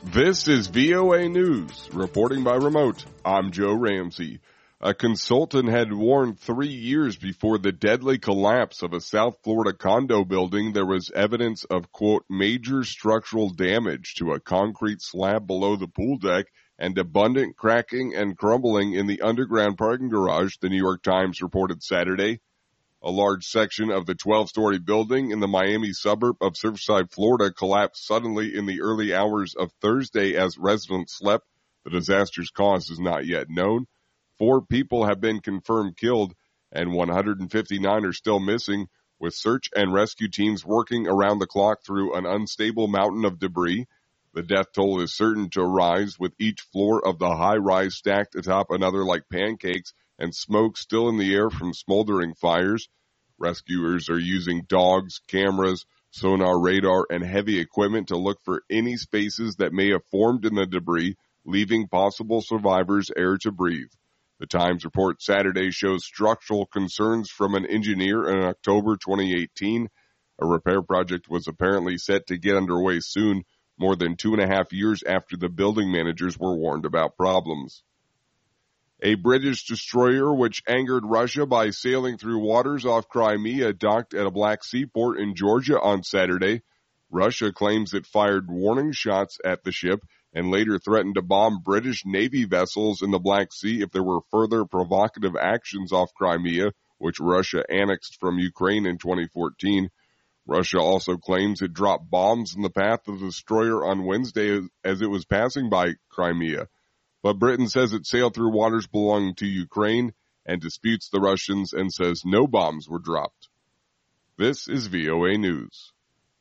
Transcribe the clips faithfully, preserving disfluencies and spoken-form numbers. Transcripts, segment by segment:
This is V O A News, reporting by remote. I'm Joe Ramsey. A consultant had warned three years before the deadly collapse of a South Florida condo building there was evidence of, quote, major structural damage to a concrete slab below the pool deck and abundant cracking and crumbling in the underground parking garage, the New York Times reported Saturday. A large section of the twelve-story building in the Miami suburb of Surfside, Florida, collapsed suddenly in the early hours of Thursday as residents slept. The disaster's cause is not yet known. Four people have been confirmed killed, and one hundred fifty-nine are still missing, with search and rescue teams working around the clock through an unstable mountain of debris. The death toll is certain to rise, with each floor of the high-rise stacked atop another like pancakes, and smoke still in the air from smoldering fires. Rescuers are using dogs, cameras, sonar radar, and heavy equipment to look for any spaces that may have formed in the debris, leaving possible survivors air to breathe. The Times report Saturday shows structural concerns from an engineer in October twenty eighteen. A repair project was apparently set to get underway soon, more than two and a half years after the building managers were warned about problems. A British destroyer which angered Russia by sailing through waters off Crimea docked at a Black Sea port in Georgia on Saturday. Russia claims it fired warning shots at the ship and later threatened to bomb British Navy vessels in the Black Sea if there were further provocative actions off Crimea, which Russia annexed from Ukraine in twenty fourteen. Russia also claims it dropped bombs in the path of the destroyer on Wednesday as it was passing by Crimea. But Britain says it sailed through waters belonging to Ukraine and disputes the Russians and says no bombs were dropped. This is V O A News.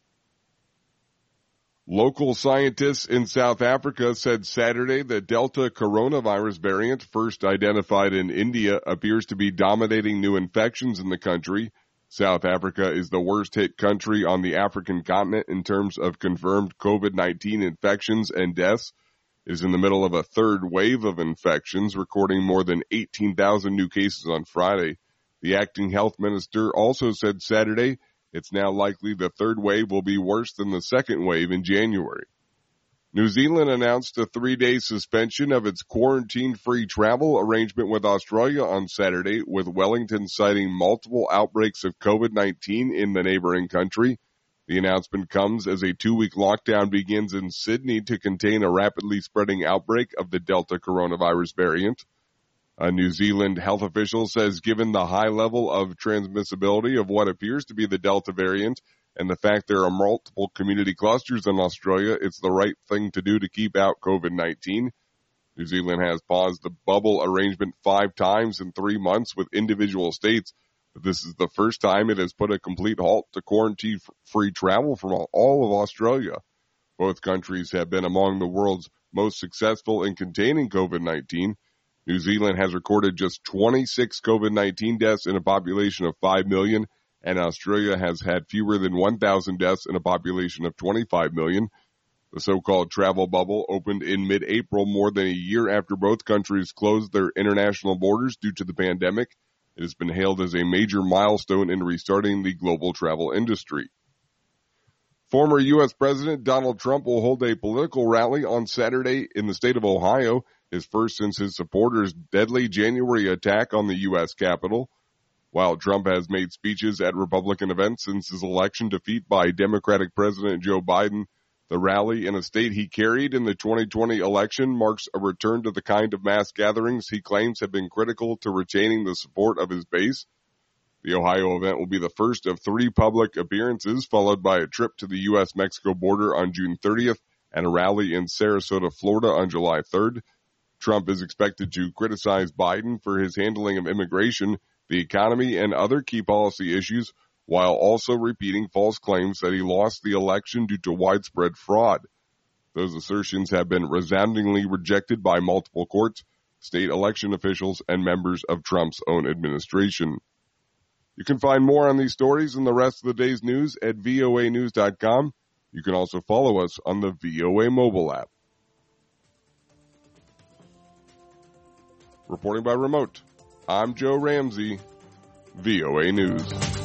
Local scientists in South Africa said Saturday the Delta coronavirus variant, first identified in India, appears to be dominating new infections in the country. South Africa is the worst hit country on the African continent in terms of confirmed COVID nineteen infections and deaths. It is in the middle of a third wave of infections, recording more than eighteen thousand new cases on Friday. The acting health minister also said Saturday it's now likely the third wave will be worse than the second wave in January. New Zealand announced a three-day suspension of its quarantine-free travel arrangement with Australia on Saturday, with Wellington citing multiple outbreaks of COVID nineteen in the neighboring country. The announcement comes as a two-week lockdown begins in Sydney to contain a rapidly spreading outbreak of the Delta coronavirus variant. A New Zealand health official says given the high level of transmissibility of what appears to be the Delta variant and the fact there are multiple community clusters in Australia, it's the right thing to do to keep out COVID nineteen. New Zealand has paused the bubble arrangement five times in three months with individual states, but this is the first time it has put a complete halt to quarantine-free travel from all of Australia. Both countries have been among the world's most successful in containing COVID nineteen. New Zealand has recorded just twenty-six COVID nineteen deaths in a population of five million, and Australia has had fewer than one thousand deaths in a population of twenty-five million. The so-called travel bubble opened in mid-April, more than a year after both countries closed their international borders due to the pandemic. It has been hailed as a major milestone in restarting the global travel industry. Former U S President Donald Trump will hold a political rally on Saturday in the state of Ohio, his first since his supporters' deadly January attack on the U S Capitol. While Trump has made speeches at Republican events since his election defeat by Democratic President Joe Biden, the rally in a state he carried in the twenty twenty election marks a return to the kind of mass gatherings he claims have been critical to retaining the support of his base. The Ohio event will be the first of three public appearances, followed by a trip to the U S Mexico border on June thirtieth and a rally in Sarasota, Florida on July third. Trump is expected to criticize Biden for his handling of immigration, the economy, and other key policy issues, while also repeating false claims that he lost the election due to widespread fraud. Those assertions have been resoundingly rejected by multiple courts, state election officials, and members of Trump's own administration. You can find more on these stories and the rest of the day's news at V O A news dot com. You can also follow us on the V O A mobile app. Reporting by remote, I'm Joe Ramsey, V O A News.